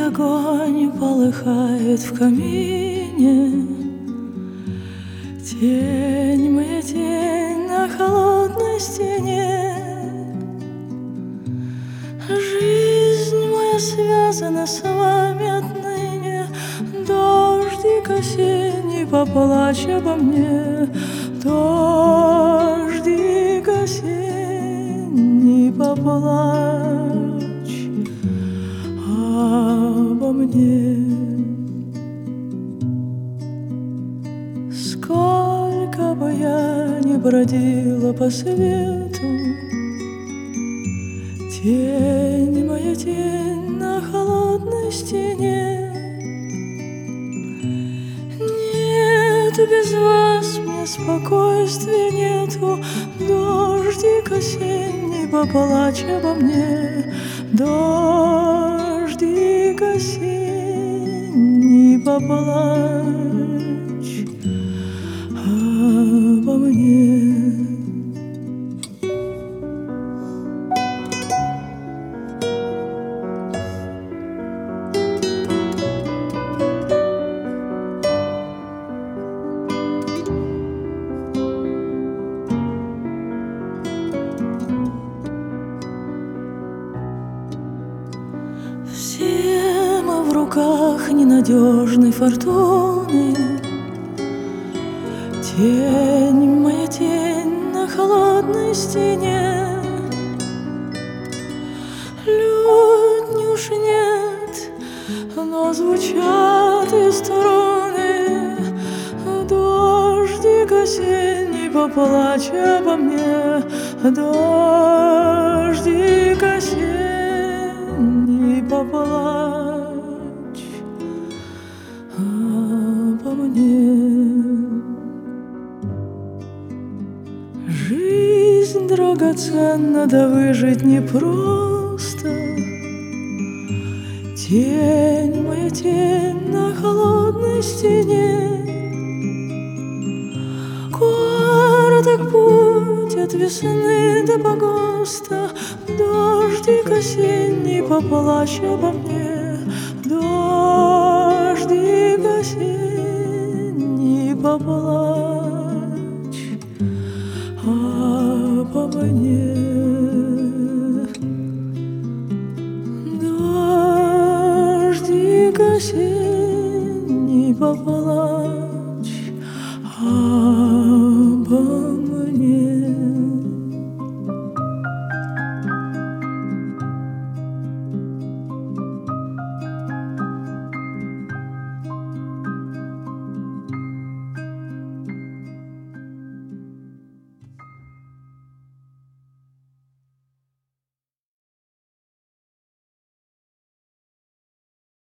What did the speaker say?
огонь полыхает в камине. Тень, моя тень на холодной стене. Жизнь моя связана с вами отныне. Дождик осенний, поплачь обо мне. Дождик осенний, поплачь обо мне. Сколько бы я ни бродила по свету, тень, моя тень на холодной стене. Нету без вас мне спокойствия, нету. Дождик осенний, поплачь обо мне. Дождик осенний, поплачь обо мне. Все мы в руках ненадежной фортуны. Тень, моя тень на холодной стене. Лютни уж нет, но звучат и струны. Дождик осенний, поплачь обо мне. Дождик осенний, поплачь обо мне. Жизнь драгоценна, да выжить непросто. Тень, моя тень на холодной стене. Короток путь от весны до погоста. Дождик осенний, поплачь обо мне. Дождик осенний, поплачь обо мне. Дождик осенний, поплачь